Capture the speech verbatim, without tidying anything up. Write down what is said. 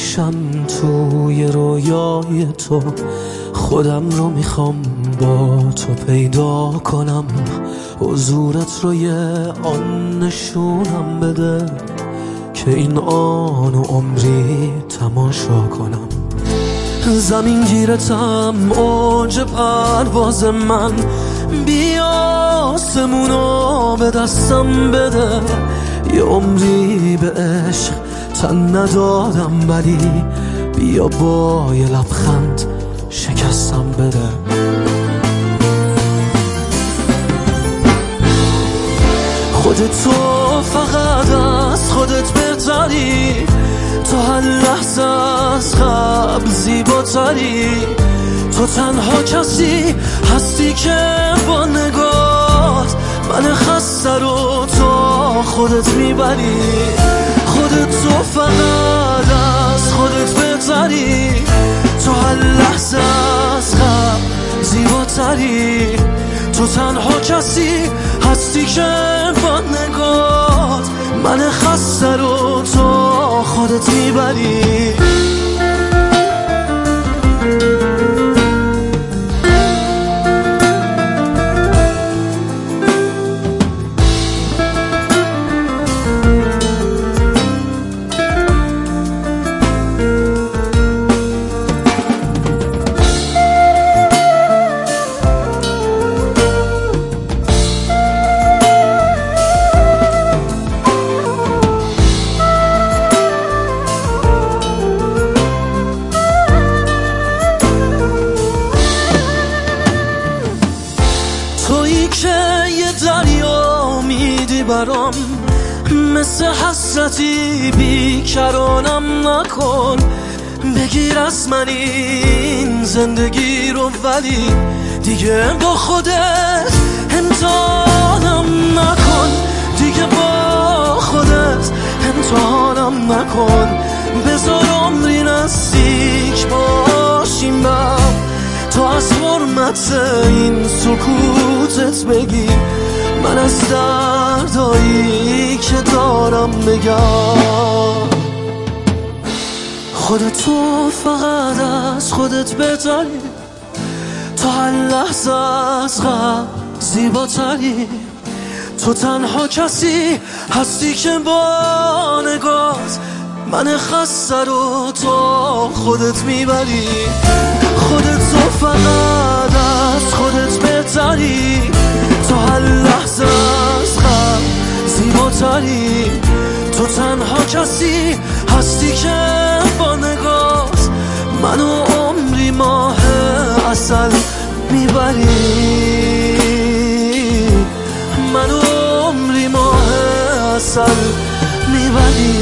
میشم توی رویای تو، خودم رو میخوام با تو پیدا کنم، حضورت رو یه آن نشونم بده که این آن و عمری تماشا کنم. زمین گیرتم اوج پرواز من، بیا آسمونو به دستم بده، یه عمری به عشق تن ندادم ولی بیا با یه لبخند شکستم بده. خودت تو فقط از خودت بهتری، تو هر لحظه از قبل زیباتری، تو تنها کسی هستی که با نگات من خسته رو تو خودت میبری. خودت تو فقط از خودت بهتری، تو هر لحظه از قبل زیباتری، تو تنها کسی هستی که با نگات من خسته رو تو خودت میبری. تویی که یه دریا میدی برام، مثل حسرتی بیکرانم نکن، بگیر از من این زندگی رو ولی دیگه با خودت امتحانم نکن، دیگه با خودت امتحانم نکن، بذار عمری نزدیک باشیم با تو، از حرمت این سکوتت بگی من از دردایی که دارم بگم. خودت تو فقط از خودت بهتری، تو هر لحظه از قبل زیباتری، تو تنها کسی هستی که با نگات من خسته رو تو خودت میبری. خودت تو فقط از خودت بهتری، تو هر لحظه از قبل زیباتری، تو تنها کسی هستی که با نگات منو عمری ماه عسل میبری، منو عمری ماه عسل میبری.